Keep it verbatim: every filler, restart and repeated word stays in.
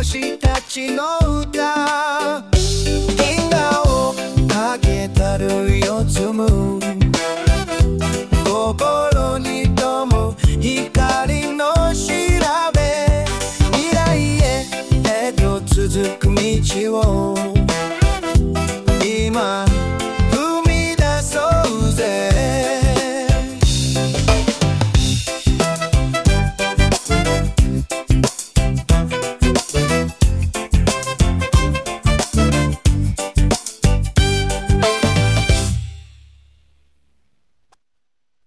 星たちの歌、銀河をかけたるよつむ心に灯む光の調べ、未来へへと続く道を